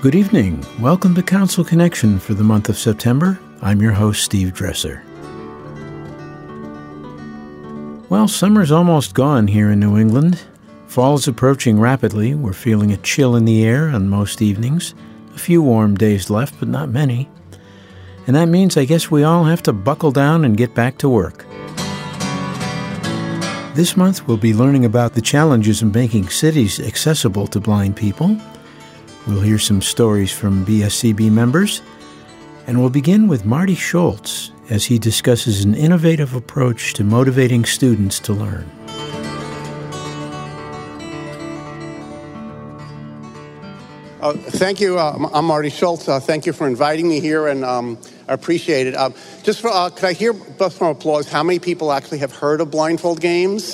Good evening. Welcome to Council Connection for the month of September. I'm your host, Steve Dresser. Well, summer's almost gone here in New England. Fall is approaching rapidly. We're feeling a chill in the air on most evenings. A few warm days left, but not many. And that means I guess we all have to buckle down and get back to work. This month we'll be learning about the challenges of making cities accessible to blind people. We'll hear some stories from BSCB members, and we'll begin with Marty Schultz as he discusses an innovative approach to motivating students to learn. Thank you. I'm Marty Schultz. Thank you for inviting me here, and I appreciate it. Could I hear just from applause how many people actually have heard of blindfold games?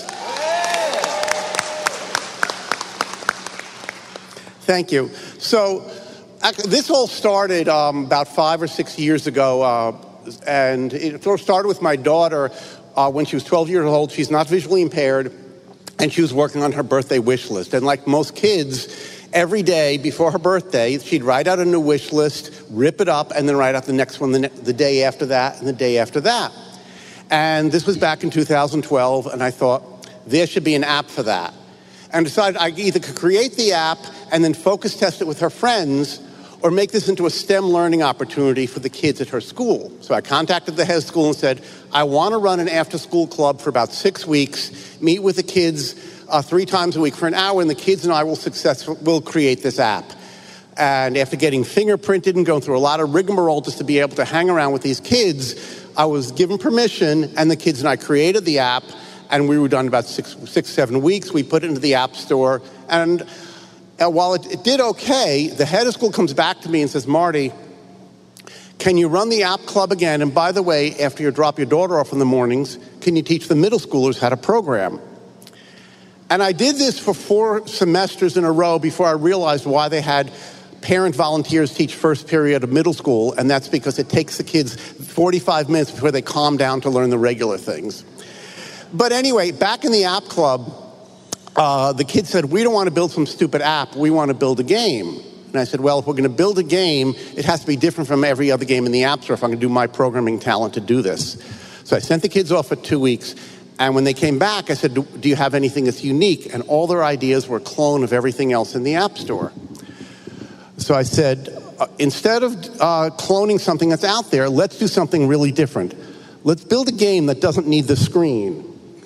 Thank you. So this all started about 5 or 6 years ago, and it sort of started with my daughter when she was 12 years old. She's not visually impaired, and she was working on her birthday wish list. And like most kids, every day before her birthday, she'd write out a new wish list, rip it up, and then write out the next one the day after that and the day after that. And this was back in 2012, and I thought, there should be an app for that. And decided I either could create the app and then focus test it with her friends, or make this into a STEM learning opportunity for the kids at her school. So I contacted the head of school and said, I want to run an after-school club for about 6 weeks, meet with the kids 3 times a week for an hour, and the kids and I will create this app. And after getting fingerprinted and going through a lot of rigmarole just to be able to hang around with these kids, I was given permission, and the kids and I created the app, and we were done about 7 weeks. We put it into the App Store, and while it did okay, the head of school comes back to me and says, Marty, can you run the app club again? And by the way, after you drop your daughter off in the mornings, can you teach the middle schoolers how to program? And I did this for 4 semesters in a row before I realized why they had parent volunteers teach first period of middle school, and that's because it takes the kids 45 minutes before they calm down to learn the regular things. But anyway, back in the app club, the kids said, we don't want to build some stupid app, we want to build a game. And I said, well, if we're going to build a game, it has to be different from every other game in the App Store if I'm going to do my programming talent to do this. So I sent the kids off for 2 weeks, and when they came back, I said, do you have anything that's unique? And all their ideas were a clone of everything else in the App Store. So I said, instead of cloning something that's out there, let's do something really different. Let's build a game that doesn't need the screen.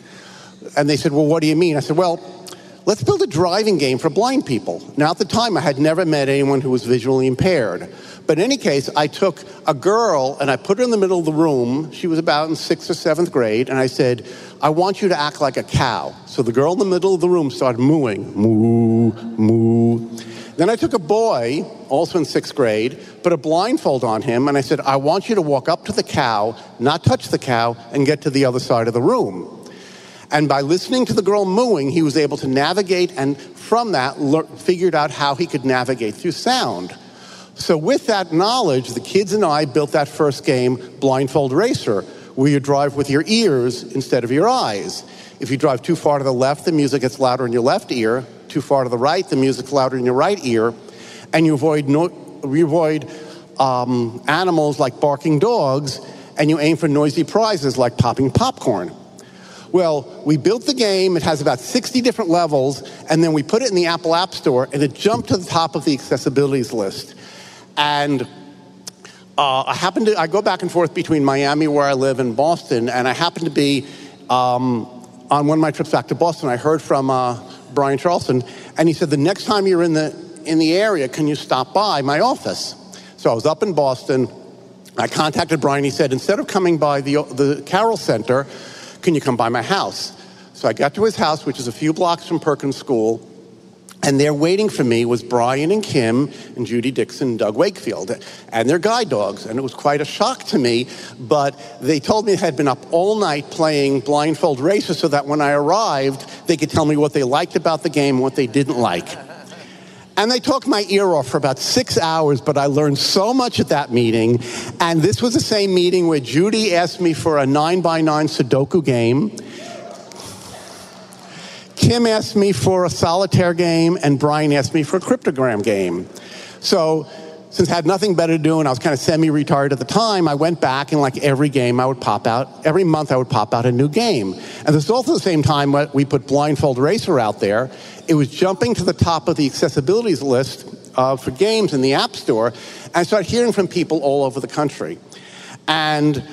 And they said, well, what do you mean? I said, well, let's build a driving game for blind people. Now, at the time, I had never met anyone who was visually impaired. But in any case, I took a girl and I put her in the middle of the room. She was about in 6th or 7th grade. And I said, I want you to act like a cow. So the girl in the middle of the room started mooing. Moo, moo. Then I took a boy, also in 6th grade, put a blindfold on him. And I said, I want you to walk up to the cow, not touch the cow, and get to the other side of the room. And by listening to the girl mooing, he was able to navigate, and from that, figured out how he could navigate through sound. So with that knowledge, the kids and I built that first game, Blindfold Racer, where you drive with your ears instead of your eyes. If you drive too far to the left, the music gets louder in your left ear. Too far to the right, the music's louder in your right ear. And you avoid animals like barking dogs, and you aim for noisy prizes like popping popcorn. Well, we built the game. It has about 60 different levels, and then we put it in the Apple App Store, and it jumped to the top of the accessibilities list. And I go back and forth between Miami, where I live, and Boston, and I happened to be on one of my trips back to Boston. I heard from Brian Charlson, and he said, the next time you're in the area, can you stop by my office? So I was up in Boston. I contacted Brian. He said, instead of coming by the Carroll Center, can you come by my house? So I got to his house, which is a few blocks from Perkins School, and there waiting for me was Brian and Kim and Judy Dixon and Doug Wakefield and their guide dogs. And it was quite a shock to me, but they told me they had been up all night playing Blindfold Racer so that when I arrived, they could tell me what they liked about the game and what they didn't like. And they talked my ear off for about 6 hours, but I learned so much at that meeting. And this was the same meeting where Judy asked me for a 9x9 Sudoku game. Kim asked me for a solitaire game, and Brian asked me for a cryptogram game. So since I had nothing better to do and I was kind of semi-retired at the time, I went back and like every month I would pop out a new game. And this is also the same time we put Blindfold Racer out there. It was jumping to the top of the accessibilities list for games in the App Store. And I started hearing from people all over the country. And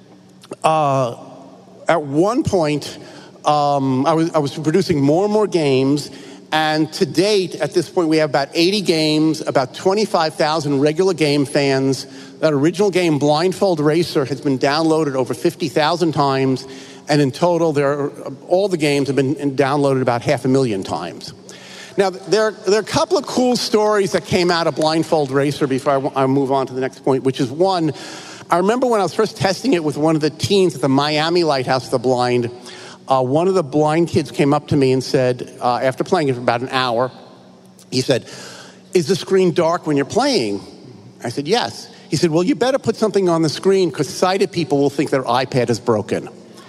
at one point, I was producing more and more games. And to date, at this point, we have about 80 games, about 25,000 regular game fans. That original game, Blindfold Racer, has been downloaded over 50,000 times. And in total, all the games have been downloaded about 500,000 times. Now, there are a couple of cool stories that came out of Blindfold Racer before I move on to the next point, which is one, I remember when I was first testing it with one of the teens at the Miami Lighthouse of the Blind. One of the blind kids came up to me and said, after playing it for about an hour, he said, "Is the screen dark when you're playing?" I said, "Yes." He said, "Well, you better put something on the screen because sighted people will think their iPad is broken."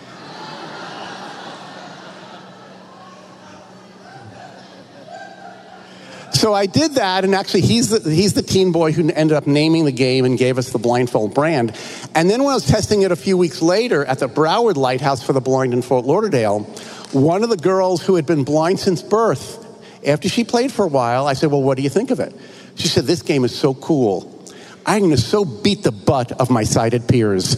So I did that, and actually he's the teen boy who ended up naming the game and gave us the Blindfold brand. And then when I was testing it a few weeks later at the Broward Lighthouse for the Blind in Fort Lauderdale, one of the girls who had been blind since birth, after she played for a while, I said, "Well, what do you think of it?" She said, "This game is so cool. I'm going to so beat the butt of my sighted peers."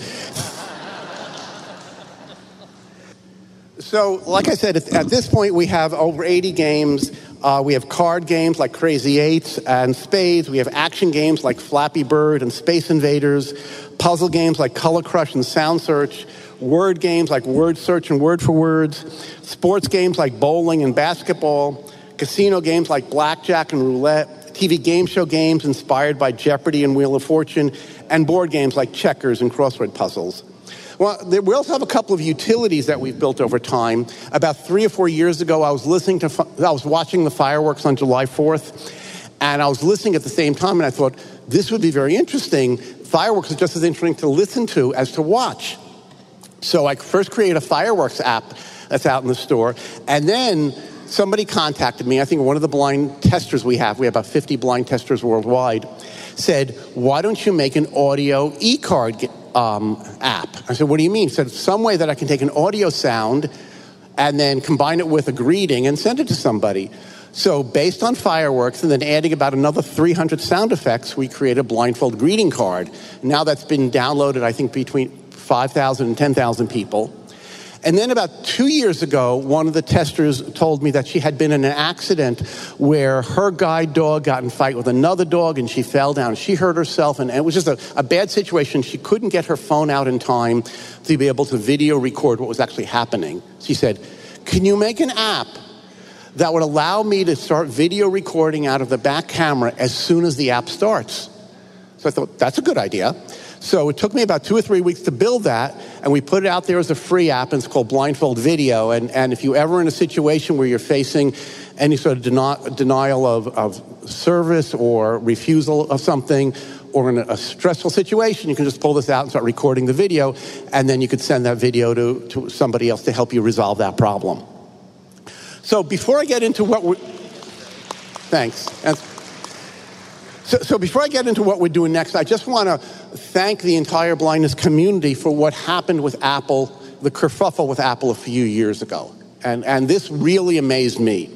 So, like I said, at this point, we have over 80 games. We have card games like Crazy Eights and Spades. We have action games like Flappy Bird and Space Invaders. Puzzle games like Color Crush and Sound Search. Word games like Word Search and Word for Words. Sports games like bowling and basketball. Casino games like Blackjack and Roulette. TV game show games inspired by Jeopardy and Wheel of Fortune. And board games like checkers and crossword puzzles. Well, we also have a couple of utilities that we've built over time. About 3 or 4 years ago, I was watching the fireworks on July 4th, and I was listening at the same time, and I thought, this would be very interesting. Fireworks are just as interesting to listen to as to watch. So I first created a fireworks app that's out in the store, and then somebody contacted me. I think one of the blind testers we have about 50 blind testers worldwide, said, "Why don't you make an audio e-card app?" I said, "What do you mean?" He said, "Some way that I can take an audio sound and then combine it with a greeting and send it to somebody." So based on fireworks and then adding about another 300 sound effects, we created a Blindfold greeting card. Now that's been downloaded, I think, between 5,000 and 10,000 people. And then about 2 years ago, one of the testers told me that she had been in an accident where her guide dog got in a fight with another dog and she fell down. She hurt herself, and it was just a bad situation. She couldn't get her phone out in time to be able to video record what was actually happening. She said, "Can you make an app that would allow me to start video recording out of the back camera as soon as the app starts?" So I thought, that's a good idea. So it took me about 2 or 3 weeks to build that, and we put it out there as a free app, and it's called Blindfold Video. And if you're ever in a situation where you're facing any sort of denial of service or refusal of something, or in a stressful situation, you can just pull this out and start recording the video, and then you could send that video to somebody else to help you resolve that problem. So before I get into Thanks. So before I get into what we're doing next, I just want to thank the entire blindness community for what happened with Apple, the kerfuffle with Apple a few years ago. And this really amazed me.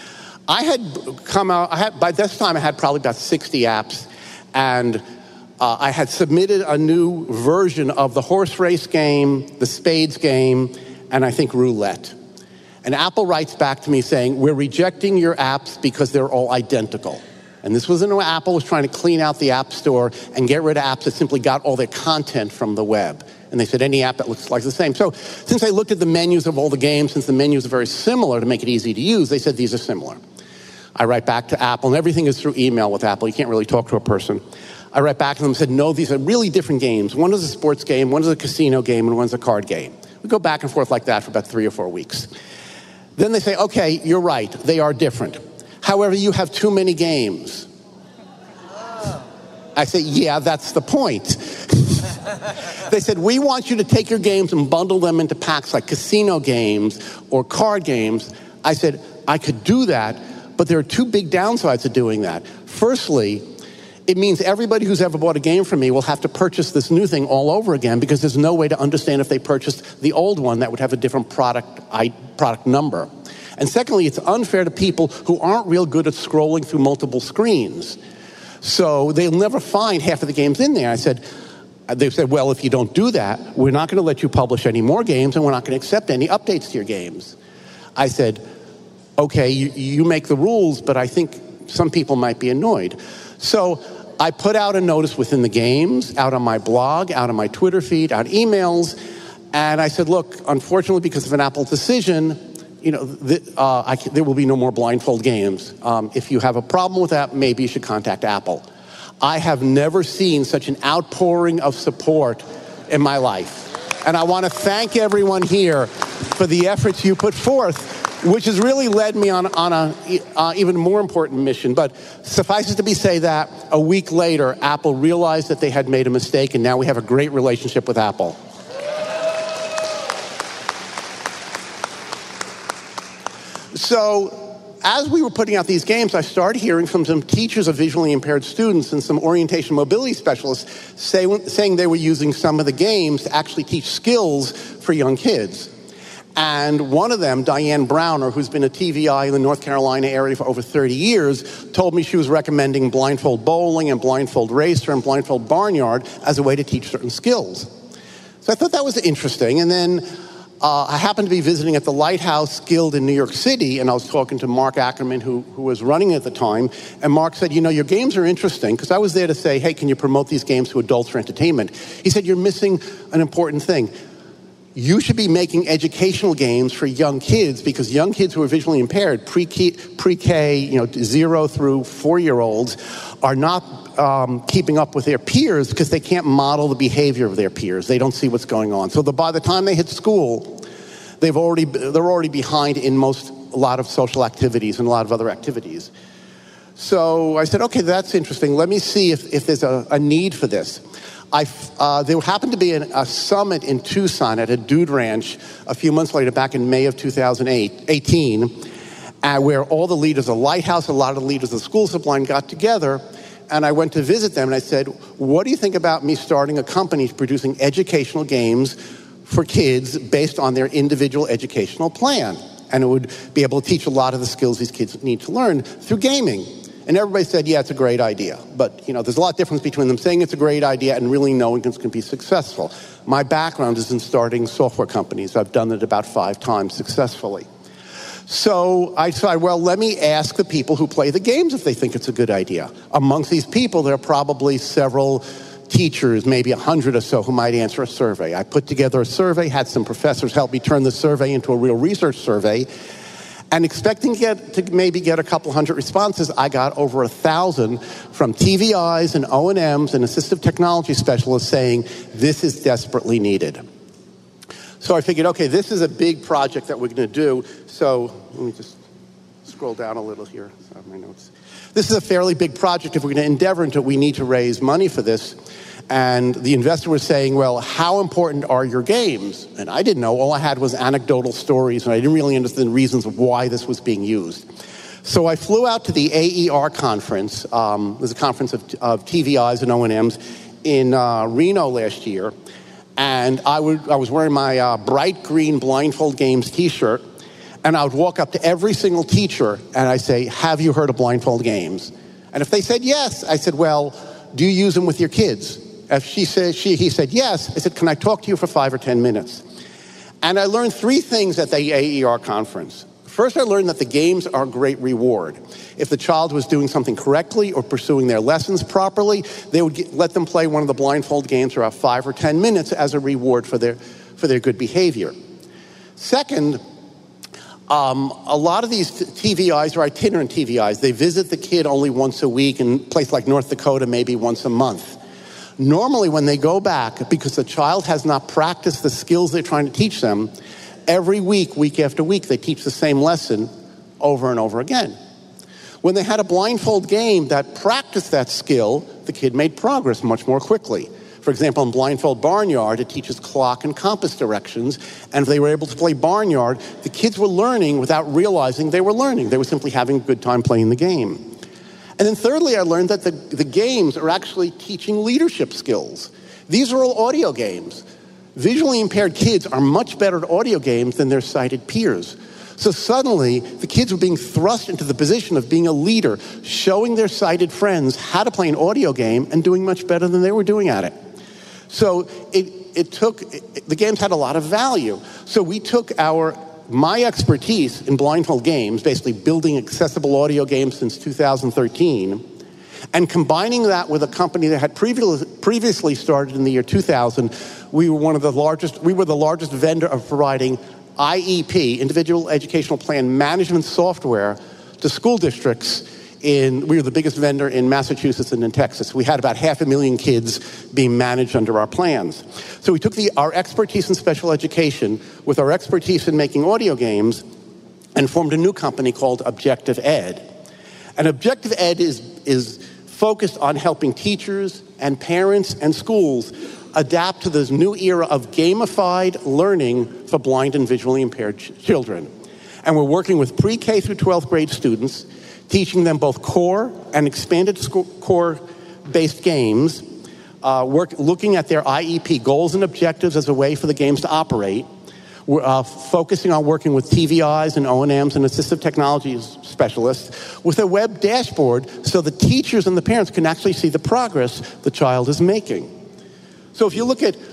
By this time I had probably about 60 apps, and I had submitted a new version of the horse race game, the spades game, and I think roulette. And Apple writes back to me saying, "We're rejecting your apps because they're all identical." And this was when Apple was trying to clean out the App Store and get rid of apps that simply got all their content from the web. And they said, any app that looks like the same. So since I looked at the menus of all the games, since the menus are very similar to make it easy to use, they said these are similar. I write back to Apple, and everything is through email with Apple. You can't really talk to a person. I write back to them and said, no, these are really different games. One is a sports game, one is a casino game, and one's a card game. We go back and forth like that for about 3 or 4 weeks. Then they say, okay, you're right, they are different. However, you have too many games. I say, yeah, that's the point. They said, we want you to take your games and bundle them into packs like casino games or card games. I said, I could do that, but there are 2 big downsides to doing that. Firstly, it means everybody who's ever bought a game from me will have to purchase this new thing all over again because there's no way to understand if they purchased the old one that would have a different product number. And secondly, it's unfair to people who aren't real good at scrolling through multiple screens. So they'll never find half of the games in there. They said, well, if you don't do that, we're not going to let you publish any more games and we're not going to accept any updates to your games. I said, okay, you make the rules, but I think some people might be annoyed. So I put out a notice within the games, out on my blog, out on my Twitter feed, out emails, and I said, look, unfortunately, because of an Apple decision, there will be no more blindfold games. If you have a problem with that, maybe you should contact Apple. I have never seen such an outpouring of support in my life. And I want to thank everyone here for the efforts you put forth, which has really led me on an even more important mission. But suffice it to say that a week later, Apple realized that they had made a mistake, and now we have a great relationship with Apple. So as we were putting out these games, I started hearing from some teachers of visually impaired students and some orientation mobility specialists saying they were using some of the games to actually teach skills for young kids. And one of them, Diane Browner, who's been a TVI in the North Carolina area for over 30 years, told me she was recommending blindfold bowling and blindfold racer and blindfold barnyard as a way to teach certain skills. So I thought that was interesting. And then I happened to be visiting at the Lighthouse Guild in New York City, and I was talking to Mark Ackerman, who was running it at the time, and Mark said, your games are interesting, because I was there to say, hey, can you promote these games to adults for entertainment? He said, you're missing an important thing. You should be making educational games for young kids, because young kids who are visually impaired, pre-K, 0 through 4-year-olds, are not keeping up with their peers because they can't model the behavior of their peers. They don't see what's going on. So by the time they hit school, they're already behind in a lot of social activities and a lot of other activities. So I said, okay, that's interesting. Let me see if there's a need for this. There happened to be a summit in Tucson at a dude ranch a few months later, back in May of 2018, where all the leaders of Lighthouse, a lot of the leaders of Schools of Blind got together, and I went to visit them, and I said, what do you think about me starting a company producing educational games for kids based on their individual educational plan? And it would be able to teach a lot of the skills these kids need to learn through gaming. And everybody said, yeah, it's a great idea. But, there's a lot of difference between them saying it's a great idea and really knowing it's going to be successful. My background is in starting software companies. I've done it about 5 times successfully. So I decided, well, let me ask the people who play the games if they think it's a good idea. Amongst these people, there are probably several teachers, maybe 100 or so, who might answer a survey. I put together a survey, had some professors help me turn the survey into a real research survey. And expecting to maybe get a couple hundred responses, I got over 1,000 from TVIs and O&Ms and assistive technology specialists saying, this is desperately needed. So I figured, okay, this is a big project that we're going to do. So let me just scroll down a little here. Sorry, my notes. This is a fairly big project. If we're going to endeavor into it, we need to raise money for this. And the investor was saying, well, how important are your games? And I didn't know. All I had was anecdotal stories, and I didn't really understand the reasons of why this was being used. So I flew out to the AER conference. There's a conference of TVIs and O&Ms in Reno last year. And I was wearing my bright green Blindfold Games t-shirt, and I would walk up to every single teacher, and I'd say, have you heard of Blindfold Games? And if they said yes, I said, well, do you use them with your kids? If he said yes, I said, can I talk to you for 5 or 10 minutes? And I learned 3 things at the AER conference. First, I learned that the games are a great reward. If the child was doing something correctly or pursuing their lessons properly, they would let them play one of the blindfold games for about 5 or 10 minutes as a reward for their good behavior. Second, a lot of these TVIs are itinerant TVIs. They visit the kid only once a week, in a place like North Dakota, maybe once a month. Normally, when they go back, because the child has not practiced the skills they're trying to teach them, every week, week after week, they teach the same lesson over and over again. When they had a blindfold game that practiced that skill, the kid made progress much more quickly. For example, in Blindfold Barnyard, it teaches clock and compass directions, and if they were able to play Barnyard, the kids were learning without realizing they were learning. They were simply having a good time playing the game. And then thirdly, I learned that the games are actually teaching leadership skills. These are all audio games. Visually impaired kids are much better at audio games than their sighted peers. So suddenly, the kids were being thrust into the position of being a leader, showing their sighted friends how to play an audio game and doing much better than they were doing at it. So the games had a lot of value. So we took my expertise in blindfold games, basically building accessible audio games since 2013, and combining that with a company that had previously started in the year 2000, we were the largest vendor of providing IEP, Individual Educational Plan Management software, to school districts. We were the biggest vendor in Massachusetts and in Texas. We had about 500,000 kids being managed under our plans. So we took our expertise in special education with our expertise in making audio games and formed a new company called Objective Ed. And Objective Ed is focused on helping teachers and parents and schools adapt to this new era of gamified learning for blind and visually impaired children. And we're working with pre-K through 12th grade students, teaching them both core and expanded core-based games, looking at their IEP goals and objectives as a way for the games to operate. We're focusing on working with TVIs and O&Ms and assistive technologies specialists with a web dashboard so the teachers and the parents can actually see the progress the child is making. So if you look at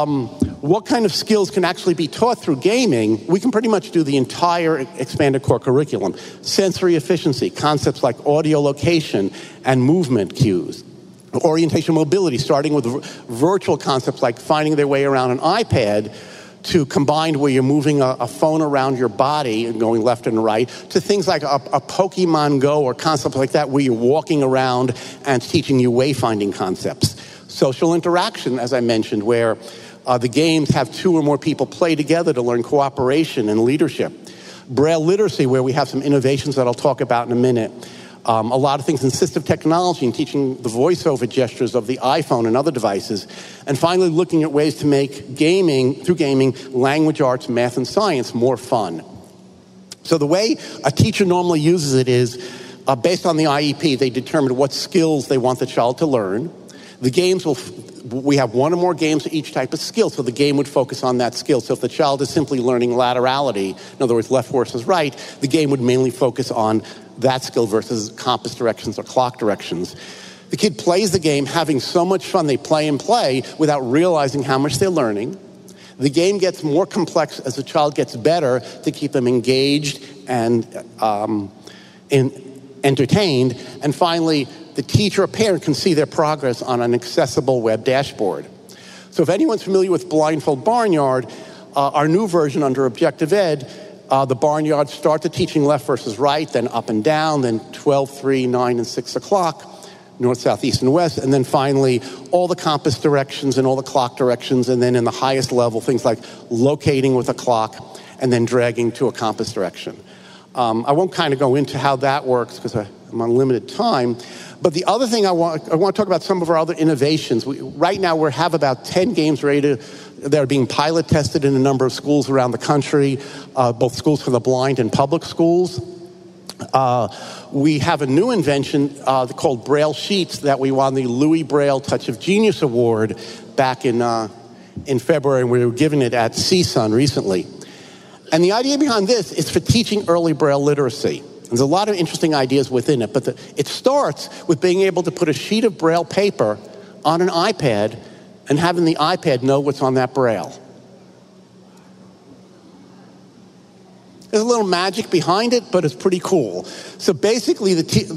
what kind of skills can actually be taught through gaming, we can pretty much do the entire expanded core curriculum. Sensory efficiency, concepts like audio location and movement cues. Orientation mobility, starting with virtual concepts like finding their way around an iPad, to combined where you're moving a phone around your body and going left and right, to things like a Pokemon Go or concepts like that where you're walking around and teaching you wayfinding concepts. Social interaction, as I mentioned, where the games have 2 or more people play together to learn cooperation and leadership. Braille literacy, where we have some innovations that I'll talk about in a minute. A lot of things in assistive technology and teaching the voiceover gestures of the iPhone and other devices. And finally, looking at ways to make through gaming, language arts, math, and science more fun. So the way a teacher normally uses it is, based on the IEP, they determine what skills they want the child to learn. The games we have 1 or more games for each type of skill, so the game would focus on that skill. So if the child is simply learning laterality, in other words, left versus right, the game would mainly focus on that skill versus compass directions or clock directions. The kid plays the game having so much fun, they play and play without realizing how much they're learning. The game gets more complex as the child gets better to keep them engaged and entertained. And finally, the teacher or parent can see their progress on an accessible web dashboard. So if anyone's familiar with Blindfold Barnyard, our new version under Objective Ed, the Barnyard starts the teaching left versus right, then up and down, then 12, 3, 9, and 6 o'clock, north, south, east, and west, and then finally all the compass directions and all the clock directions, and then in the highest level, things like locating with a clock and then dragging to a compass direction. I won't kind of go into how that works because I'm on limited time. But the other thing I want to talk about some of our other innovations. Right now we have about 10 games that are being pilot tested in a number of schools around the country, both schools for the blind and public schools. We have a new invention called Braille Sheets that we won the Louis Braille Touch of Genius Award back in February, and we were given it at CSUN recently. And the idea behind this is for teaching early Braille literacy. There's a lot of interesting ideas within it, but it starts with being able to put a sheet of Braille paper on an iPad and having the iPad know what's on that Braille. There's a little magic behind it, but it's pretty cool. So basically,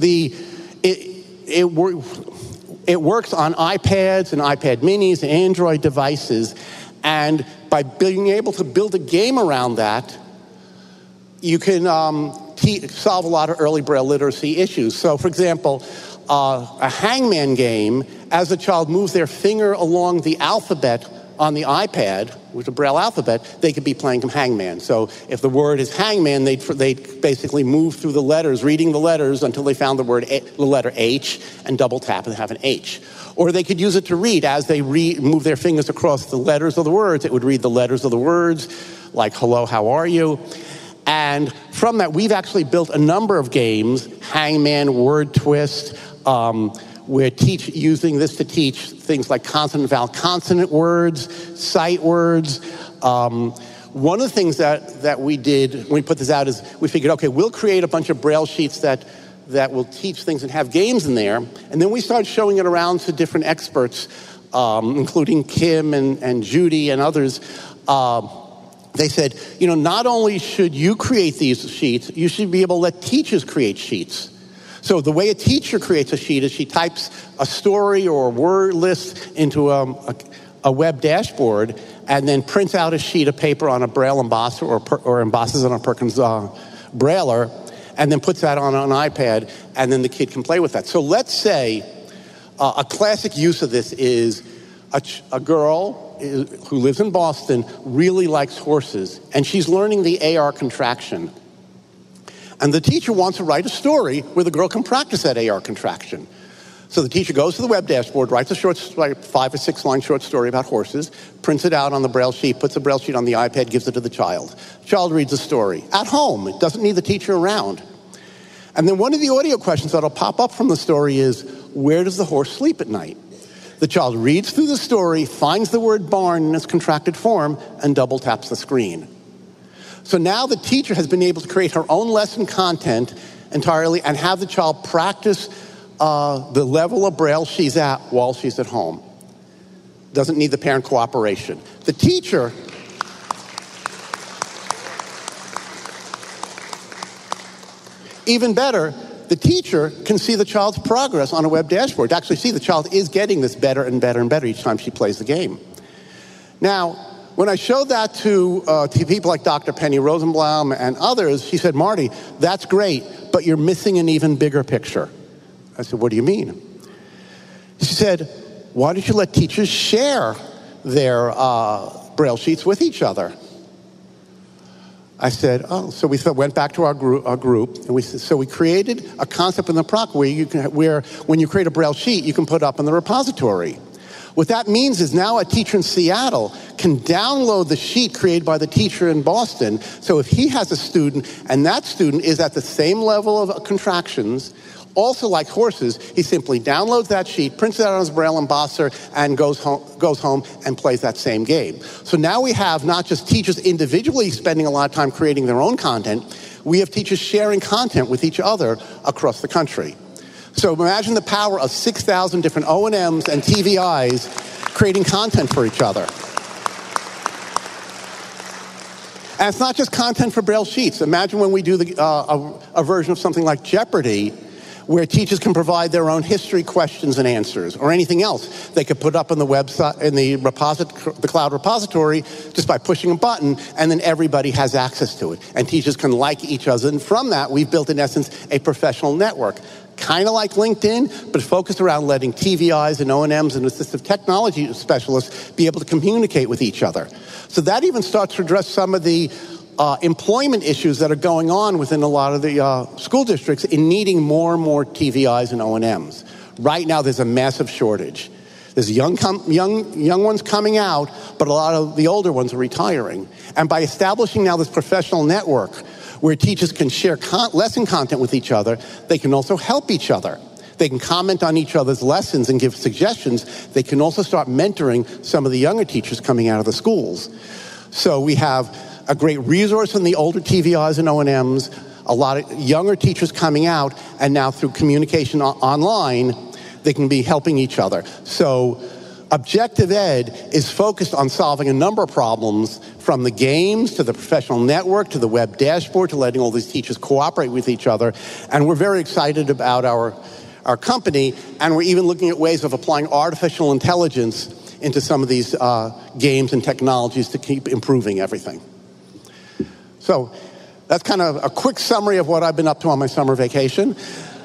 it works on iPads and iPad minis and Android devices, and by being able to build a game around that, you can solve a lot of early Braille literacy issues. So, for example, a hangman game, as the child moves their finger along the alphabet on the iPad, with the Braille alphabet, they could be playing hangman. So if the word is hangman, they'd basically move through the letters, reading the letters until they found the letter H, and double tap and have an H. Or they could use it to read. As they move their fingers across the letters of the words, it would read the letters of the words, like hello, how are you? And from that, we've actually built a number of games, Hangman, Word Twist. We're using this to teach things like consonant, vowel, consonant words, sight words. One of the things that we did when we put this out is we figured, okay, we'll create a bunch of Braille sheets that will teach things and have games in there. And then we started showing it around to different experts, including Kim and Judy and others. They said, not only should you create these sheets, you should be able to let teachers create sheets. So the way a teacher creates a sheet is she types a story or a word list into a web dashboard and then prints out a sheet of paper on a Braille embosser or embosses on a Perkins Brailler and then puts that on an iPad, and then the kid can play with that. So let's say a classic use of this is a girl who lives in Boston really likes horses, and she's learning the AR contraction. And the teacher wants to write a story where the girl can practice that AR contraction. So the teacher goes to the web dashboard, writes a short, like 5 or 6 line short story about horses, prints it out on the Braille sheet, puts the Braille sheet on the iPad, gives it to the child. The child reads the story at home. It doesn't need the teacher around. And then one of the audio questions that'll pop up from the story is, where does the horse sleep at night? The child reads through the story, finds the word barn in its contracted form, and double taps the screen. So now the teacher has been able to create her own lesson content entirely and have the child practice the level of Braille she's at while she's at home. Doesn't need the parent cooperation. The teacher, even better, the teacher can see the child's progress on a web dashboard, to actually see the child is getting this better and better and better each time she plays the game. Now, when I showed that to people like Dr. Penny Rosenbaum and others, she said, Marty, that's great, but you're missing an even bigger picture. I said, what do you mean? She said, why don't you let teachers share their Braille sheets with each other? I said, oh, so we went back to our group, and we created a concept in the PROC where when you create a Braille sheet, you can put up in the repository. What that means is now a teacher in Seattle can download the sheet created by the teacher in Boston. So if he has a student and that student is at the same level of contractions, also like horses, he simply downloads that sheet, prints it out on his Braille embosser, and goes home and plays that same game. So now we have not just teachers individually spending a lot of time creating their own content, we have teachers sharing content with each other across the country. So imagine the power of 6,000 different O&Ms and TVIs creating content for each other. And it's not just content for Braille sheets. Imagine when we do a version of something like Jeopardy, where teachers can provide their own history questions and answers, or anything else they could put up on the website, in the cloud repository, just by pushing a button, and then everybody has access to it. And teachers can like each other. And from that, we've built, in essence, a professional network. Kind of like LinkedIn, but focused around letting TVIs and O&Ms and assistive technology specialists be able to communicate with each other. So that even starts to address some of the employment issues that are going on within a lot of the school districts in needing more and more TVIs and O&Ms. Right now, there's a massive shortage. There's young ones coming out, but a lot of the older ones are retiring. And by establishing now this professional network where teachers can share lesson content with each other, they can also help each other. They can comment on each other's lessons and give suggestions. They can also start mentoring some of the younger teachers coming out of the schools. So we have a great resource in the older TVIs and O&Ms, a lot of younger teachers coming out, and now through communication online, they can be helping each other. So Objective Ed is focused on solving a number of problems, from the games to the professional network to the web dashboard to letting all these teachers cooperate with each other. And we're very excited about our company, and we're even looking at ways of applying artificial intelligence into some of these games and technologies to keep improving everything. So that's kind of a quick summary of what I've been up to on my summer vacation.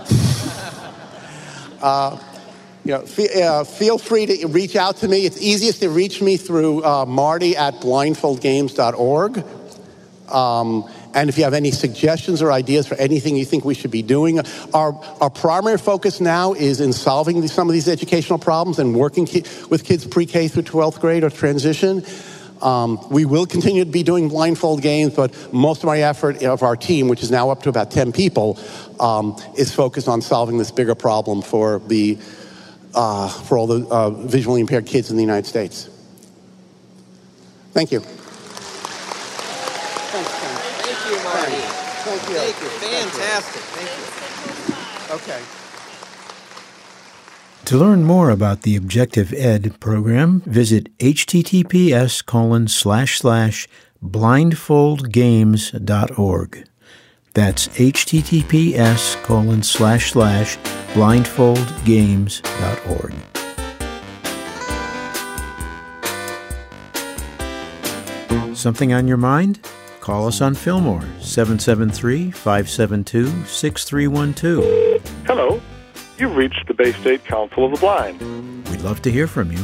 Feel free to reach out to me. It's easiest to reach me through marty@blindfoldgames.org. And if you have any suggestions or ideas for anything you think we should be doing, our primary focus now is in solving some of these educational problems and working with kids pre-K through 12th grade or transition. We will continue to be doing blindfold games, but most of my effort of our team, which is now up to about 10 people, is focused on solving this bigger problem for all the visually impaired kids in the United States. Thank you. Thank you, Marty. Thank you. Thank you. Fantastic. Thank you. Okay. To learn more about the Objective Ed program, visit https://blindfoldgames.org. That's https://blindfoldgames.org. Something on your mind? Call us on Fillmore, 773-572-6312. Hello. You've reached the Bay State Council of the Blind. We'd love to hear from you.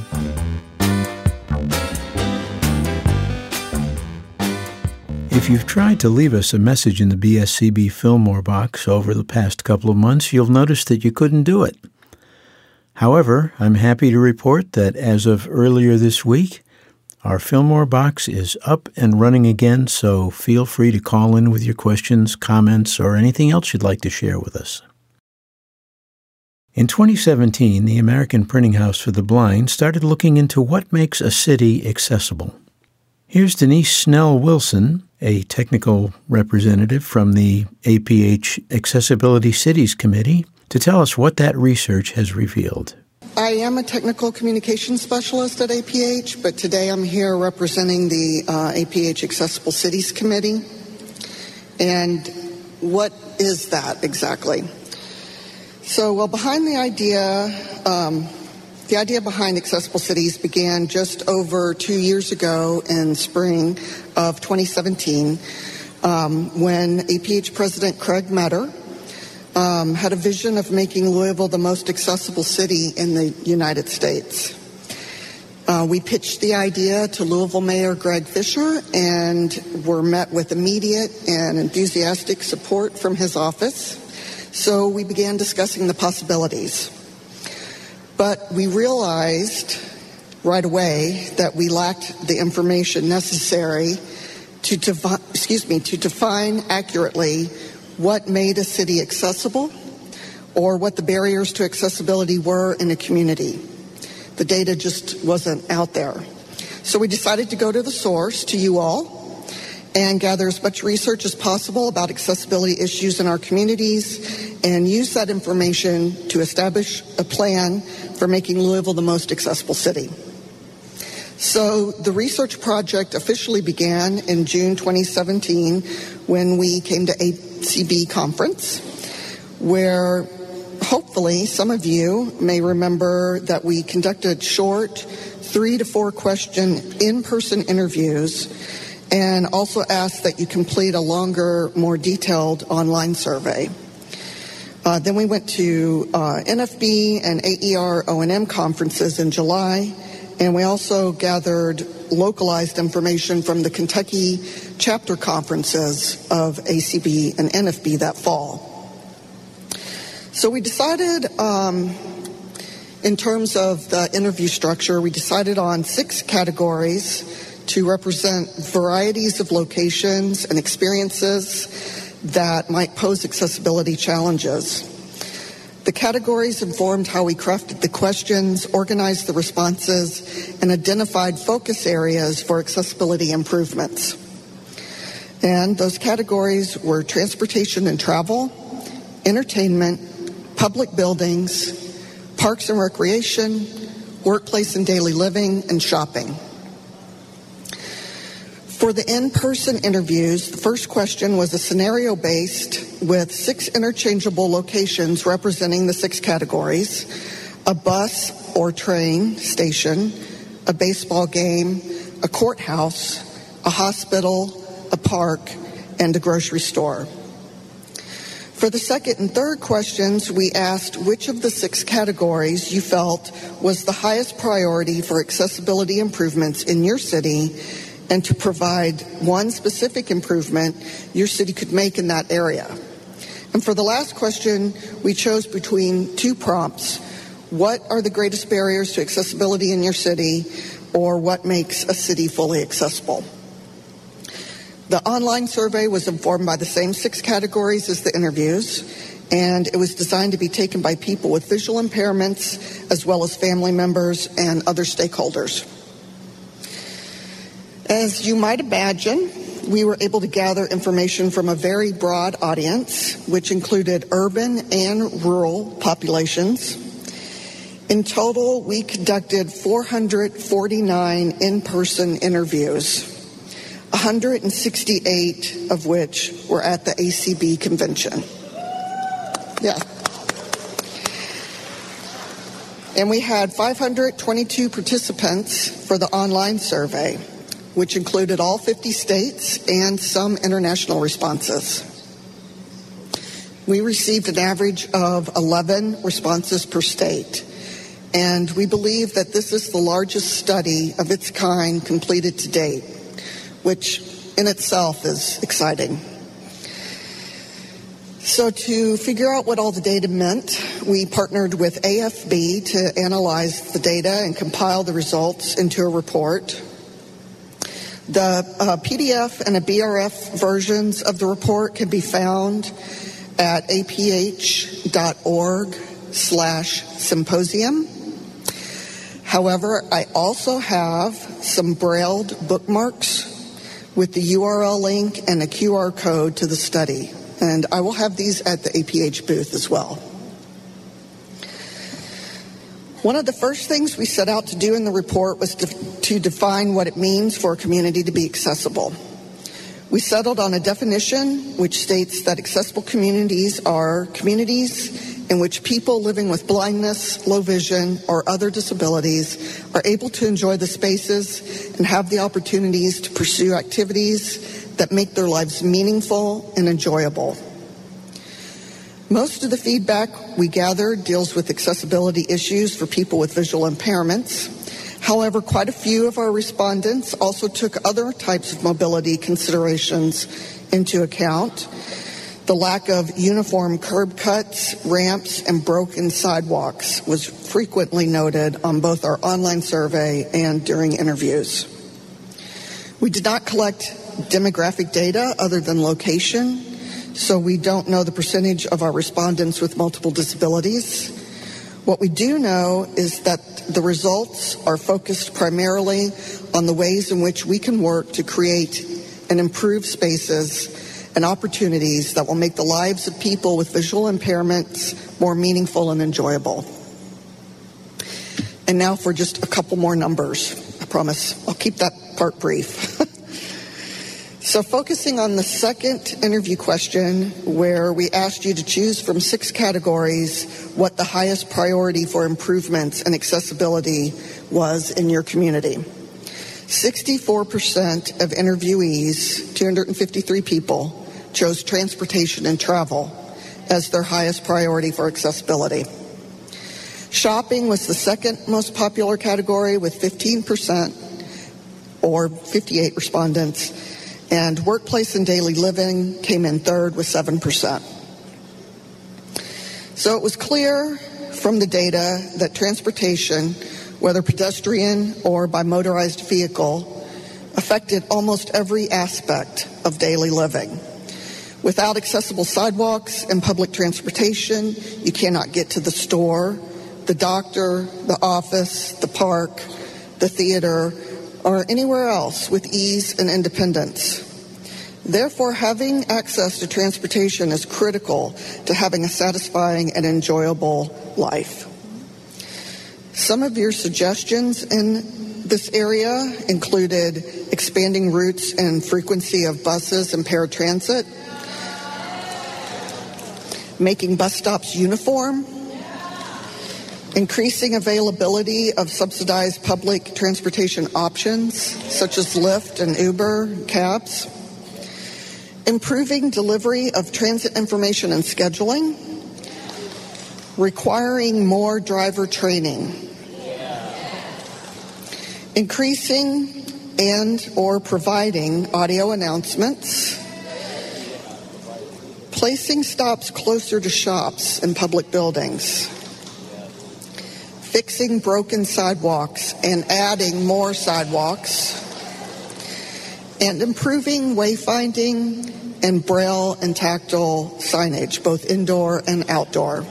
If you've tried to leave us a message in the BSCB Fillmore box over the past couple of months, you'll notice that you couldn't do it. However, I'm happy to report that as of earlier this week, our Fillmore box is up and running again, so feel free to call in with your questions, comments, or anything else you'd like to share with us. In 2017, the American Printing House for the Blind started looking into what makes a city accessible. Here's Denise Snell-Wilson, a technical representative from the APH Accessibility Cities Committee, to tell us what that research has revealed. I am a technical communications specialist at APH, but today I'm here representing the APH Accessible Cities Committee. And what is that exactly? So, behind the idea behind Accessible Cities began just over 2 years ago in spring of 2017 when APH President Craig Metter had a vision of making Louisville the most accessible city in the United States. We pitched the idea to Louisville Mayor Greg Fisher and were met with immediate and enthusiastic support from his office. So we began discussing the possibilities. But we realized right away that we lacked the information necessary to define accurately what made a city accessible or what the barriers to accessibility were in a community. The data just wasn't out there. So we decided to go to the source, to you all, and gather as much research as possible about accessibility issues in our communities and use that information to establish a plan for making Louisville the most accessible city. So the research project officially began in June 2017 when we came to ACB conference, where hopefully some of you may remember that we conducted short 3 to 4 question in-person interviews and also asked that you complete a longer, more detailed online survey. Then we went to NFB and AER O&M conferences in July, and we also gathered localized information from the Kentucky chapter conferences of ACB and NFB that fall. So we decided, in terms of the interview structure, we decided on 6 categories to represent varieties of locations and experiences that might pose accessibility challenges. The categories informed how we crafted the questions, organized the responses, and identified focus areas for accessibility improvements. And those categories were transportation and travel, entertainment, public buildings, parks and recreation, workplace and daily living, and shopping. For the in-person interviews, the first question was a scenario-based with 6 interchangeable locations representing the 6 categories: a bus or train station, a baseball game, a courthouse, a hospital, a park, and a grocery store. For the second and third questions, we asked which of the 6 categories you felt was the highest priority for accessibility improvements in your city, and to provide one specific improvement your city could make in that area. And for the last question, we chose between 2 prompts. What are the greatest barriers to accessibility in your city? or what makes a city fully accessible. The online survey was informed by the same 6 categories as the interviews, and it was designed to be taken by people with visual impairments as well as family members and other stakeholders. As you might imagine, we were able to gather information from a very broad audience, which included urban and rural populations. In total, we conducted 449 in-person interviews, 168 of which were at the ACB convention. Yeah. And we had 522 participants for the online survey, which included all 50 states and some international responses. We received an average of 11 responses per state, and we believe that this is the largest study of its kind completed to date, which in itself is exciting. So to figure out what all the data meant, we partnered with AFB to analyze the data and compile the results into a report. The PDF and a BRF versions of the report can be found at aph.org/symposium. However, I also have some brailled bookmarks with the URL link and a QR code to the study, and I will have these at the APH booth as well. One of the first things we set out to do in the report was to define what it means for a community to be accessible. We settled on a definition which states that accessible communities are communities in which people living with blindness, low vision, or other disabilities are able to enjoy the spaces and have the opportunities to pursue activities that make their lives meaningful and enjoyable. Most of the feedback we gathered deals with accessibility issues for people with visual impairments. However, quite a few of our respondents also took other types of mobility considerations into account. The lack of uniform curb cuts, ramps, and broken sidewalks was frequently noted on both our online survey and during interviews. We did not collect demographic data other than location, so we don't know the percentage of our respondents with multiple disabilities. What we do know is that the results are focused primarily on the ways in which we can work to create and improve spaces and opportunities that will make the lives of people with visual impairments more meaningful and enjoyable. And now for just a couple more numbers. I promise I'll keep that part brief. So focusing on the second interview question, where we asked you to choose from 6 categories what the highest priority for improvements and accessibility was in your community. 64% of interviewees, 253 people, chose transportation and travel as their highest priority for accessibility. Shopping was the second most popular category with 15% or 58 respondents, and workplace and daily living came in third with 7%. So it was clear from the data that transportation, whether pedestrian or by motorized vehicle, affected almost every aspect of daily living. Without accessible sidewalks and public transportation, you cannot get to the store, the doctor, the office, the park, the theater, or anywhere else with ease and independence. Therefore, having access to transportation is critical to having a satisfying and enjoyable life. Some of your suggestions in this area included expanding routes and frequency of buses and paratransit, making bus stops uniform, increasing availability of subsidized public transportation options such as Lyft and Uber cabs, improving delivery of transit information and scheduling, requiring more driver training, increasing and or providing audio announcements, placing stops closer to shops and public buildings, fixing broken sidewalks and adding more sidewalks, and improving wayfinding and braille and tactile signage, both indoor and outdoor.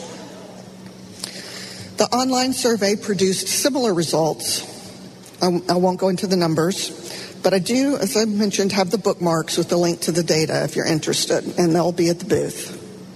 The online survey produced similar results. I won't go into the numbers, but I do, as I mentioned, have the bookmarks with the link to the data if you're interested, and they'll be at the booth.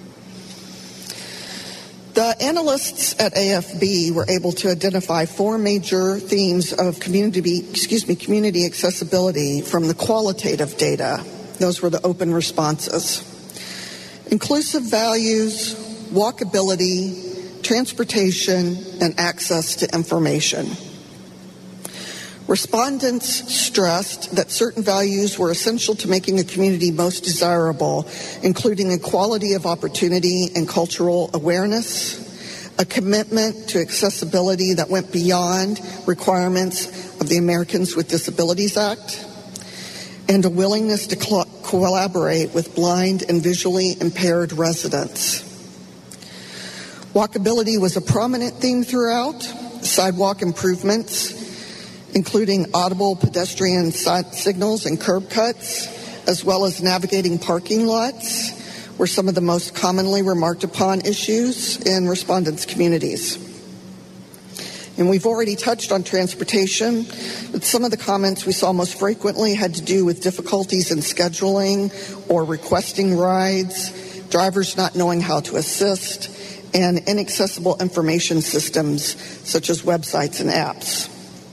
The analysts at AFB were able to identify 4 major themes of community accessibility from the qualitative data. Those were the open responses. Inclusive values, walkability, transportation, and access to information. Respondents stressed that certain values were essential to making a community most desirable, including equality of opportunity and cultural awareness, a commitment to accessibility that went beyond requirements of the Americans with Disabilities Act, and a willingness to collaborate with blind and visually impaired residents. Walkability was a prominent theme throughout. Sidewalk improvements, including audible pedestrian signals and curb cuts, as well as navigating parking lots, were some of the most commonly remarked upon issues in respondents' communities. And we've already touched on transportation, but some of the comments we saw most frequently had to do with difficulties in scheduling or requesting rides, drivers not knowing how to assist, and inaccessible information systems such as websites and apps.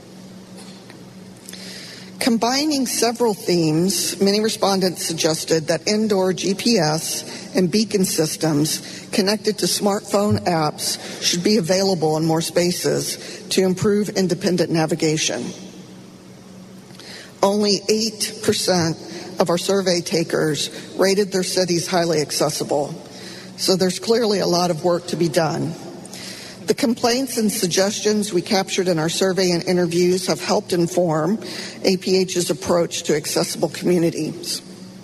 Combining several themes, many respondents suggested that indoor GPS and beacon systems connected to smartphone apps should be available in more spaces to improve independent navigation. Only 8% of our survey takers rated their cities highly accessible, so there's clearly a lot of work to be done. The complaints and suggestions we captured in our survey and interviews have helped inform APH's approach to accessible communities.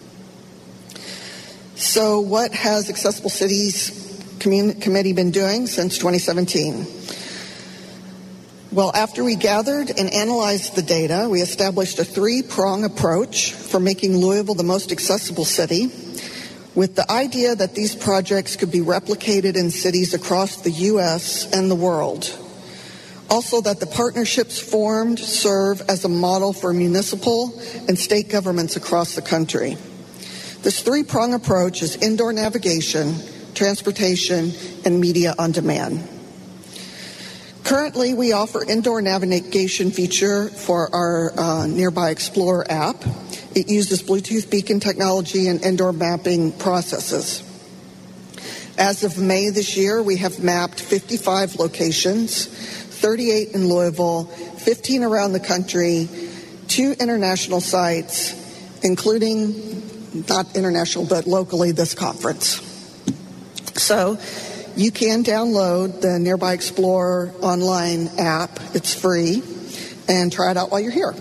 So what has Accessible Cities Committee been doing since 2017? Well, after we gathered and analyzed the data, we established a 3-prong approach for making Louisville the most accessible city, with the idea that these projects could be replicated in cities across the U.S. and the world. Also, that the partnerships formed serve as a model for municipal and state governments across the country. This 3-prong approach is indoor navigation, transportation, and media on demand. Currently, we offer indoor navigation feature for our Nearby Explorer app. It uses Bluetooth beacon technology and indoor mapping processes. As of May this year, we have mapped 55 locations, 38 in Louisville, 15 around the country, 2 international sites, including, not international, but locally, this conference. So you can download the Nearby Explorer online app. It's free, and try it out while you're here.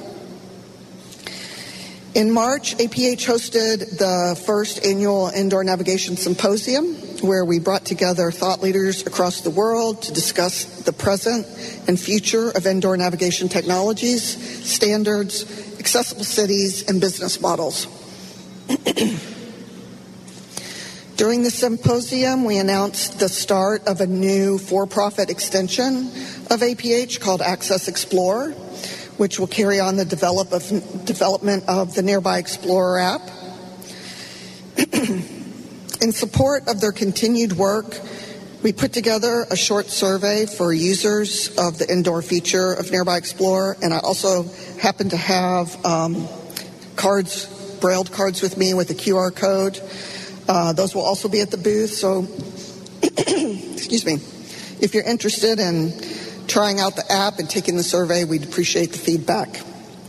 In March, APH hosted the first annual Indoor Navigation Symposium, where we brought together thought leaders across the world to discuss the present and future of indoor navigation technologies, standards, accessible cities, and business models. During the symposium, we announced the start of a new for-profit extension of APH called Access Explorer, which will carry on the development of the Nearby Explorer app. In support of their continued work, we put together a short survey for users of the indoor feature of Nearby Explorer, and I also happen to have brailled cards with me with a QR code. Those will also be at the booth, so excuse me. If you're interested in trying out the app and taking the survey, we'd appreciate the feedback.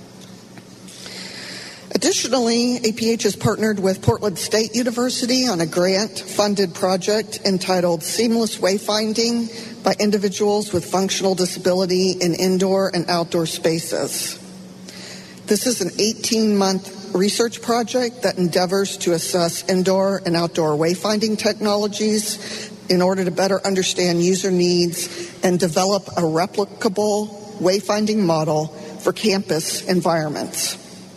Additionally, APH has partnered with Portland State University on a grant-funded project entitled Seamless Wayfinding by Individuals with Functional Disability in Indoor and Outdoor Spaces. This is an 18-month research project that endeavors to assess indoor and outdoor wayfinding technologies in order to better understand user needs and develop a replicable wayfinding model for campus environments.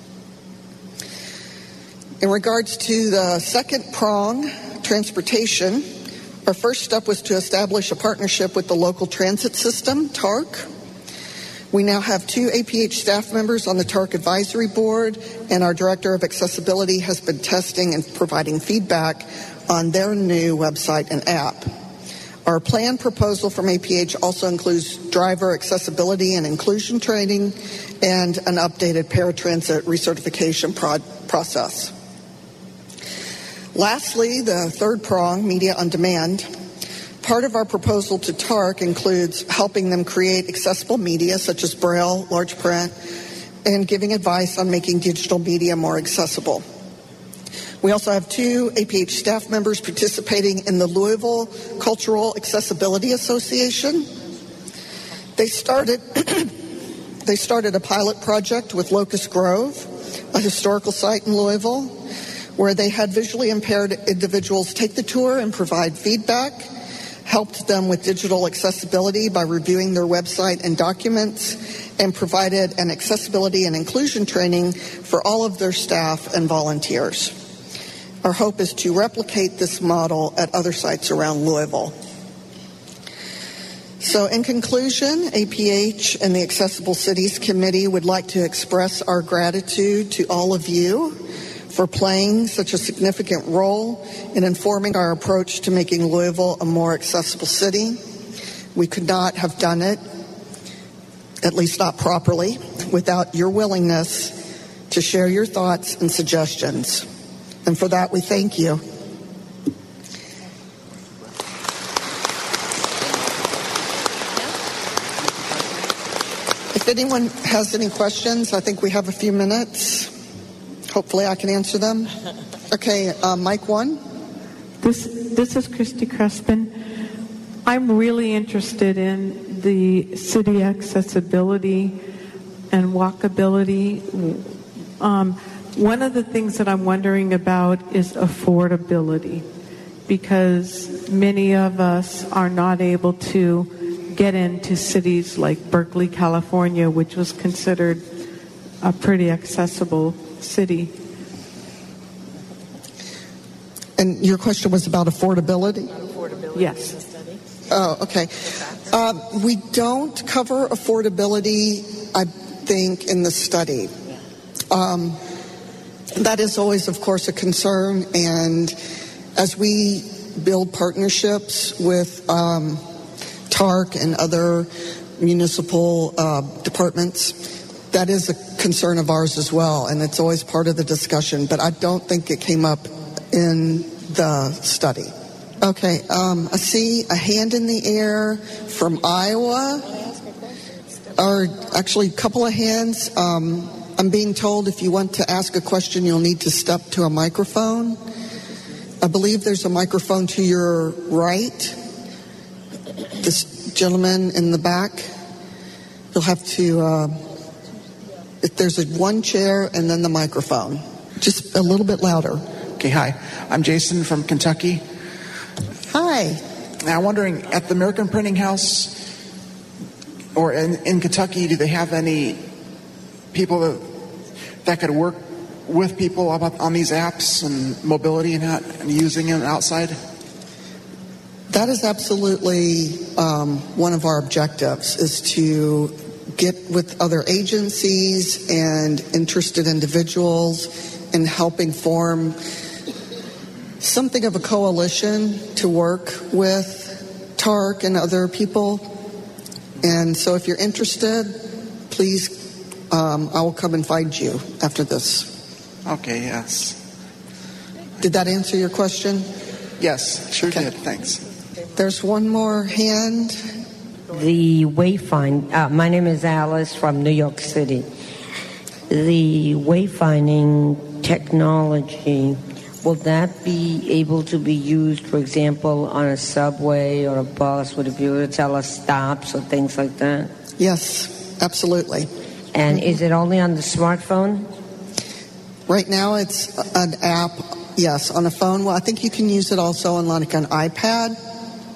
In regards to the second prong, transportation, our first step was to establish a partnership with the local transit system, TARC. We now have 2 APH staff members on the TARC advisory board, and our director of accessibility has been testing and providing feedback on their new website and app. Our plan proposal from APH also includes driver accessibility and inclusion training and an updated paratransit recertification process. Lastly, the third prong, media on demand. Part of our proposal to TARC includes helping them create accessible media such as Braille, large print, and giving advice on making digital media more accessible. We also have 2 APH staff members participating in the Louisville Cultural Accessibility Association. They started a pilot project with Locust Grove, a historical site in Louisville, where they had visually impaired individuals take the tour and provide feedback, helped them with digital accessibility by reviewing their website and documents, and provided an accessibility and inclusion training for all of their staff and volunteers. Our hope is to replicate this model at other sites around Louisville. So in conclusion, APH and the Accessible Cities Committee would like to express our gratitude to all of you for playing such a significant role in informing our approach to making Louisville a more accessible city. We could not have done it, at least not properly, without your willingness to share your thoughts and suggestions. And for that, we thank you. If anyone has any questions, I think we have a few minutes. Hopefully I can answer them. Okay, mic 1. This is Christy Crespin. I'm really interested in the city accessibility and walkability. One of the things that I'm wondering about is affordability, because many of us are not able to get into cities like Berkeley, California, which was considered a pretty accessible city. And your question was about affordability? Yes. Oh, okay. We don't cover affordability, I think, in the study. That is always, of course, a concern. And as we build partnerships with TARC and other municipal departments, that is a concern of ours as well, and it's always part of the discussion, but I don't think it came up in the study. Okay, I see a hand in the air from Iowa, or actually a couple of hands. I'm being told if you want to ask a question, you'll need to step to a microphone. I believe there's a microphone to your right. This gentleman in the back, you'll have to... if there's one chair and then the microphone. Just a little bit louder. Okay, hi. I'm Jason from Kentucky. Hi. Now, I'm wondering, at the American Printing House or in Kentucky, do they have any people that could work with people on these apps and mobility and using them outside? That is absolutely one of our objectives, is to get with other agencies and interested individuals in helping form something of a coalition to work with TARC and other people. And so if you're interested, please, I will come and find you after this. Okay, yes. Did that answer your question? Yes, sure did. Thanks. There's one more hand. The wayfind. My name is Alice from New York City. The wayfinding technology, will that be able to be used, for example, on a subway or a bus? Would it be able to tell us stops or things like that? Yes, absolutely. And is it only on the smartphone? Right now it's an app, yes, on a phone. Well, I think you can use it also on like an iPad.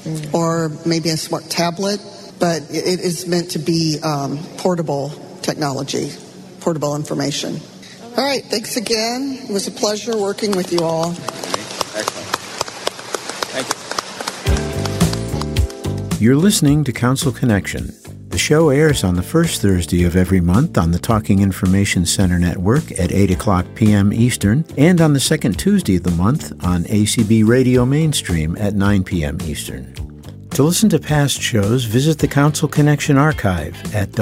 or maybe a smart tablet, but it is meant to be portable technology, portable information. All right, thanks again. It was a pleasure working with you all. Excellent. Thank you. You're listening to Council Connection. The show airs on the first Thursday of every month on the Talking Information Center Network at 8 o'clock p.m. Eastern, and on the second Tuesday of the month on ACB Radio Mainstream at 9 p.m. Eastern. To listen to past shows, visit the Council Connection archive at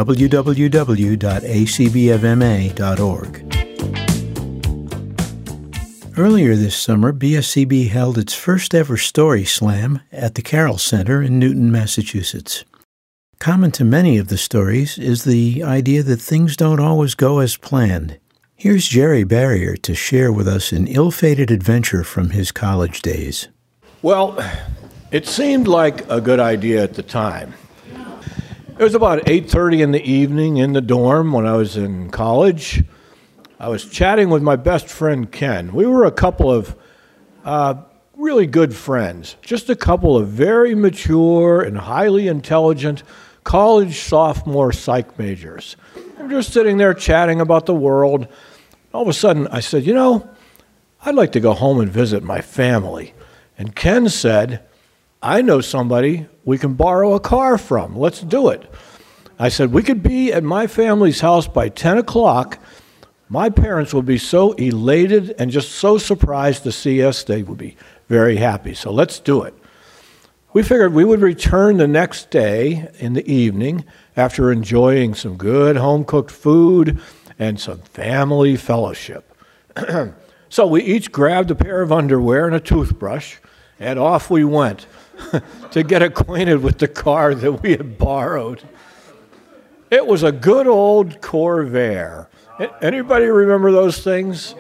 www.acbfma.org. Earlier this summer, BSCB held its first ever Story Slam at the Carroll Center in Newton, Massachusetts. Common to many of the stories is the idea that things don't always go as planned. Here's Jerry Barrier to share with us an ill-fated adventure from his college days. Well, it seemed like a good idea at the time. It was about 8:30 in the evening in the dorm when I was in college. I was chatting with my best friend Ken. We were a couple of really good friends, just a couple of very mature and highly intelligent college sophomore psych majors. We were just sitting there chatting about the world. All of a sudden, I said, I'd like to go home and visit my family. And Ken said, I know somebody we can borrow a car from. Let's do it. I said, we could be at my family's house by 10 o'clock. My parents would be so elated and just so surprised to see us, they would be very happy. So let's do it. We figured we would return the next day in the evening after enjoying some good home-cooked food and some family fellowship. So we each grabbed a pair of underwear and a toothbrush, and off we went to get acquainted with the car that we had borrowed. It was a good old Corvair. Anybody remember those things?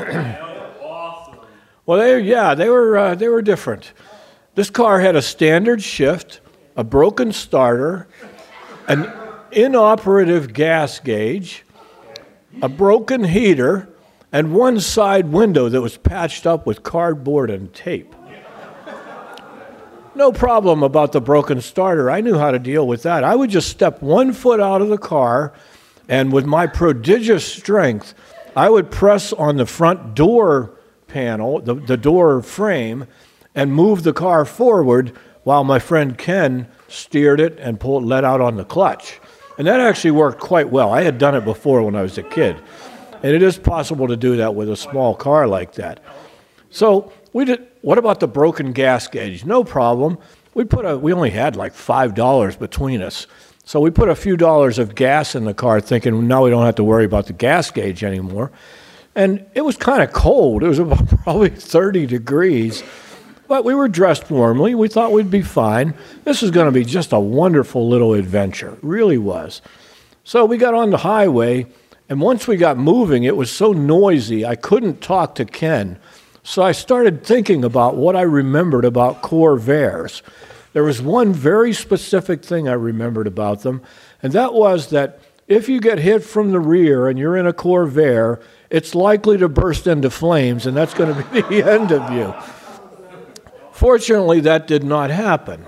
Well, they were different. This car had a standard shift, a broken starter, an inoperative gas gauge, a broken heater, and one side window that was patched up with cardboard and tape. No problem about the broken starter. I knew how to deal with that. I would just step 1 foot out of the car, and with my prodigious strength, I would press on the front door panel, the door frame, and move the car forward while my friend Ken steered it and let out on the clutch. And that actually worked quite well. I had done it before when I was a kid. And it is possible to do that with a small car like that. So what about the broken gas gauge? No problem. We only had like $5 between us. So we put a few dollars of gas in the car thinking now we don't have to worry about the gas gauge anymore. And it was kind of cold. It was about probably 30 degrees. But we were dressed warmly. We thought we'd be fine. This was going to be just a wonderful little adventure. It really was. So we got on the highway, and once we got moving, it was so noisy, I couldn't talk to Ken. So I started thinking about what I remembered about Corvairs. There was one very specific thing I remembered about them, and that was that if you get hit from the rear and you're in a Corvair, it's likely to burst into flames, and that's going to be the end of you. Fortunately, that did not happen.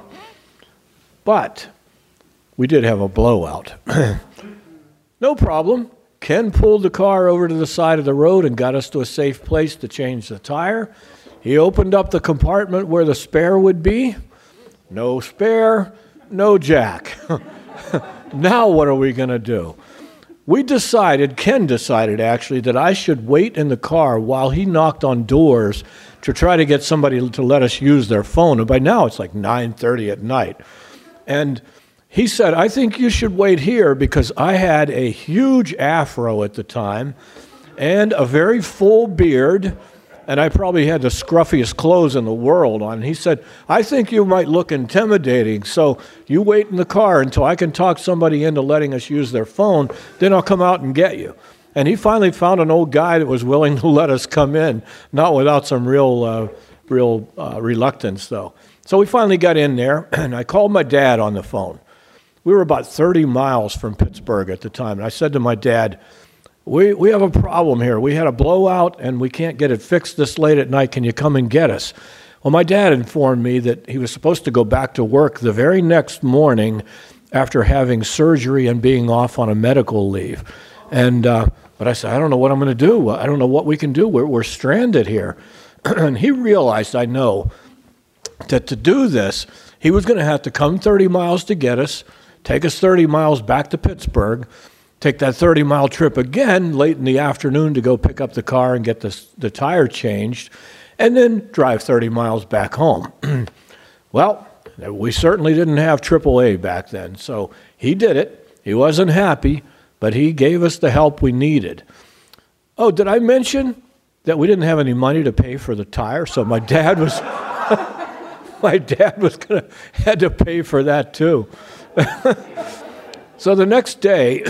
But we did have a blowout. No problem. Ken pulled the car over to the side of the road and got us to a safe place to change the tire. He opened up the compartment where the spare would be. No spare, no jack. Now what are we going to do? Ken decided actually, that I should wait in the car while he knocked on doors to try to get somebody to let us use their phone. And by now it's like 9:30 at night. And he said, I think you should wait here because I had a huge afro at the time and a very full beard, and I probably had the scruffiest clothes in the world on. He said, I think you might look intimidating, so you wait in the car until I can talk somebody into letting us use their phone, then I'll come out and get you. And he finally found an old guy that was willing to let us come in, not without some real reluctance, though. So we finally got in there, and I called my dad on the phone. We were about 30 miles from Pittsburgh at the time, and I said to my dad, we have a problem here. We had a blowout, and we can't get it fixed this late at night. Can you come and get us? Well, my dad informed me that he was supposed to go back to work the very next morning after having surgery and being off on a medical leave. And but I said, I don't know what I'm going to do. I don't know what we can do. We're stranded here. And he realized, I know, that to do this, he was going to have to come 30 miles to get us, take us 30 miles back to Pittsburgh, take that 30-mile trip again late in the afternoon to go pick up the car and get the tire changed, and then drive 30 miles back home. Well, we certainly didn't have AAA back then, so he did it. He wasn't happy, but he gave us the help we needed. Oh, did I mention that we didn't have any money to pay for the tire? So my dad was had to pay for that too. So the next day,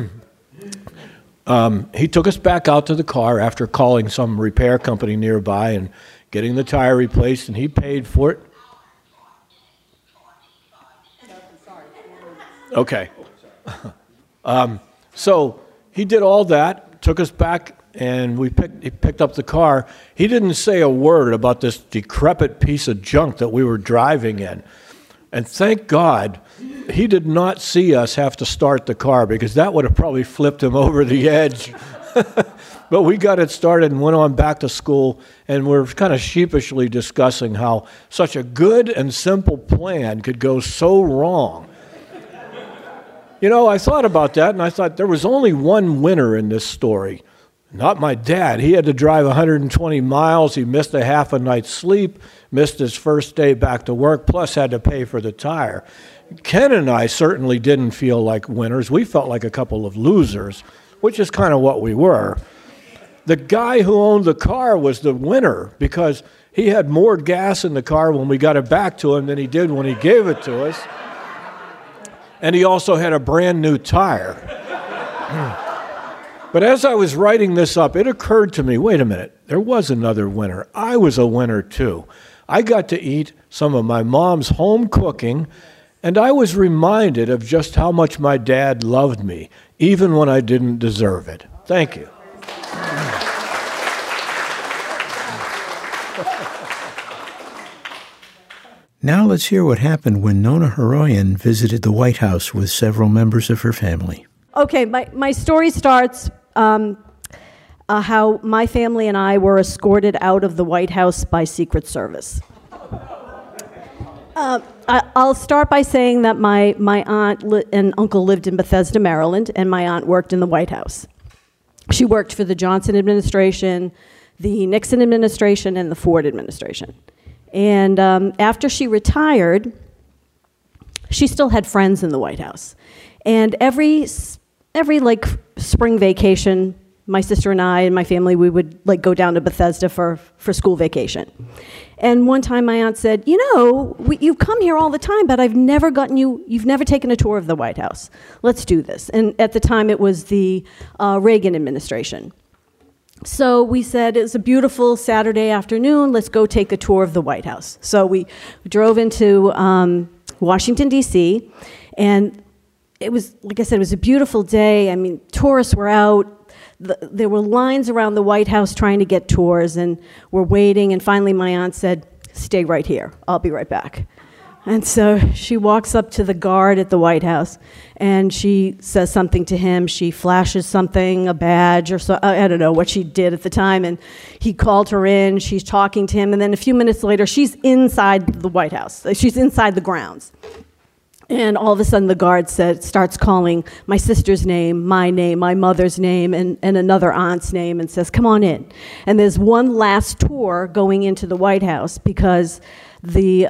he took us back out to the car after calling some repair company nearby and getting the tire replaced, and he paid for it. Okay. So he did all that, took us back, and he picked up the car. He didn't say a word about this decrepit piece of junk that we were driving in. And thank God he did not see us have to start the car, because that would have probably flipped him over the edge. But we got it started and went on back to school, and we're kind of sheepishly discussing how such a good and simple plan could go so wrong. You know, I thought about that, and I thought there was only one winner in this story. Not my dad. He had to drive 120 miles. He missed a half a night's sleep, missed his first day back to work, plus had to pay for the tire. Ken and I certainly didn't feel like winners. We felt like a couple of losers, which is kind of what we were. The guy who owned the car was the winner, because he had more gas in the car when we got it back to him than he did when he gave it to us. And he also had a brand new tire. But as I was writing this up, it occurred to me, wait a minute, there was another winner. I was a winner too. I got to eat some of my mom's home cooking, and I was reminded of just how much my dad loved me, even when I didn't deserve it. Thank you. Now let's hear what happened when Nona Haroyan visited the White House with several members of her family. Okay, my story starts how my family and I were escorted out of the White House by Secret Service. I'll start by saying that my aunt and uncle lived in Bethesda, Maryland, and my aunt worked in the White House. She worked for the Johnson administration, the Nixon administration, and the Ford administration. And after she retired, she still had friends in the White House. And every like spring vacation, my sister and I and my family, we would like go down to Bethesda for school vacation. And one time my aunt said, you know, you come here all the time, but you've never taken a tour of the White House. Let's do this. And at the time it was the Reagan administration. So we said, it's a beautiful Saturday afternoon, let's go take a tour of the White House. So we drove into Washington, D.C., and it was, like I said, it was a beautiful day. I mean, tourists were out. There were lines around the White House trying to get tours, and we're waiting, and finally my aunt said, stay right here, I'll be right back. And so she walks up to the guard at the White House, and she says something to him. She flashes something, a badge or so. I don't know what she did at the time, and he called her in. She's talking to him, and then a few minutes later, she's inside the White House. She's inside the grounds. And all of a sudden, the guard starts calling my sister's name, my mother's name, and another aunt's name, and says, come on in. And there's one last tour going into the White House because the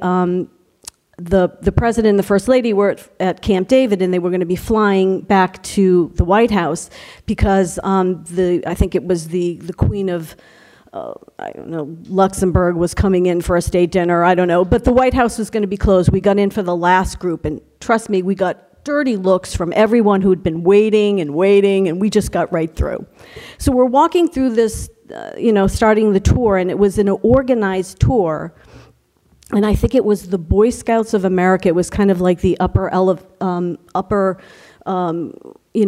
president and the first lady were at Camp David, and they were going to be flying back to the White House because I think it was the Queen of, I don't know, Luxembourg was coming in for a state dinner, I don't know, but the White House was going to be closed. We got in for the last group, and trust me, we got dirty looks from everyone who had been waiting, and we just got right through. So we're walking through this, starting the tour, and it was an organized tour. And I think it was the Boy Scouts of America. It was kind of like the upper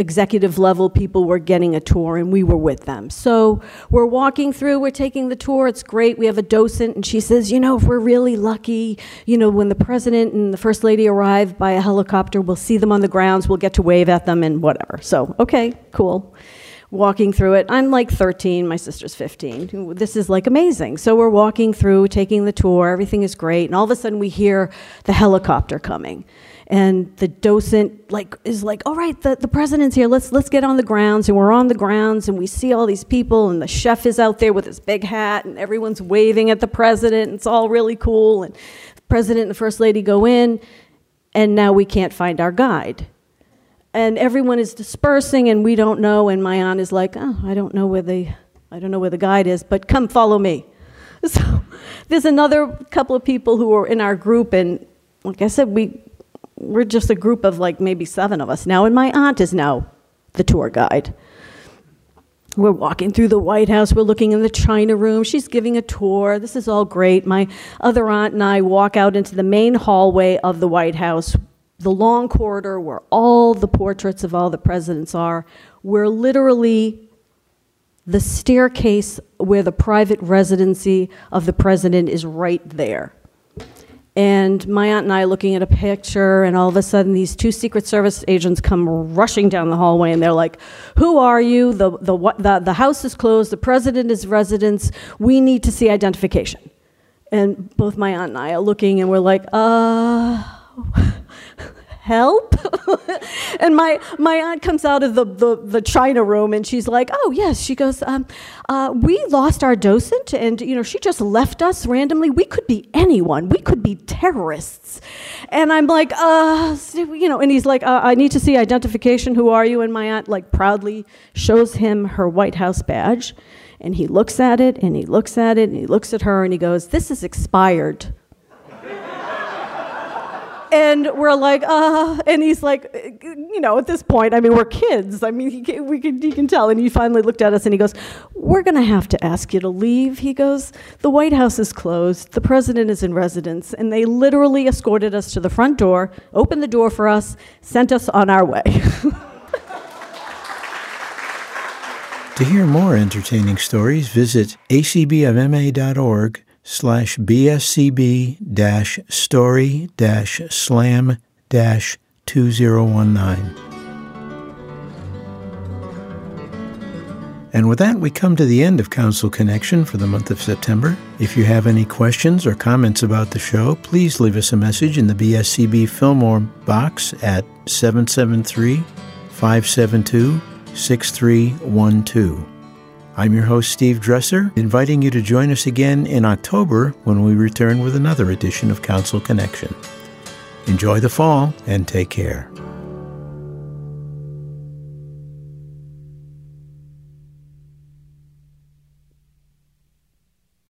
executive level people were getting a tour, and we were with them. So we're walking through, we're taking the tour, it's great. We have a docent, and she says, if we're really lucky, when the president and the first lady arrive by a helicopter, we'll see them on the grounds, we'll get to wave at them and whatever. So, okay, cool. Walking through it. I'm like 13, my sister's 15. This is like amazing. So we're walking through, taking the tour, everything is great, and all of a sudden we hear the helicopter coming. And the docent is like, all right, the president's here, let's get on the grounds. And we're on the grounds, and we see all these people, and the chef is out there with his big hat, and everyone's waving at the president, and it's all really cool. And the president and the first lady go in, and now we can't find our guide. And everyone is dispersing, and we don't know. And my aunt is like, I don't know where the guide is, but come follow me. So there's another couple of people who are in our group, and like I said, we're just a group of maybe 7 of us now, and my aunt is now the tour guide. We're walking through the White House, we're looking in the China room, she's giving a tour, this is all great. My other aunt and I walk out into the main hallway of the White House, the long corridor where all the portraits of all the presidents are. We're literally the staircase where the private residency of the president is right there. And my aunt and I are looking at a picture, and all of a sudden these 2 Secret Service agents come rushing down the hallway, and they're like, who are you? The house is closed, the president is residence, we need to see identification. And both my aunt and I are looking, and we're like, help? And my aunt comes out of the China room, and she's like, oh yes, she goes, we lost our docent, and she just left us randomly. We could be anyone, we could be terrorists. And I'm like, and he's like, I need to see identification, who are you? And my aunt proudly shows him her White House badge, and he looks at it, and he looks at it, and he looks at her, and he goes, this is expired. And we're like, and he's like, at this point, we're kids. He can tell. And he finally looked at us and he goes, we're going to have to ask you to leave. He goes, the White House is closed. The president is in residence. And they literally escorted us to the front door, opened the door for us, sent us on our way. To hear more entertaining stories, visit acbmma.org/BSCB-story-slam-2019. And with that, we come to the end of Council Connection for the month of September. If you have any questions or comments about the show, please leave us a message in the BSCB Fillmore box at 773-572-6312. I'm your host, Steve Dresser, inviting you to join us again in October when we return with another edition of Council Connection. Enjoy the fall and take care.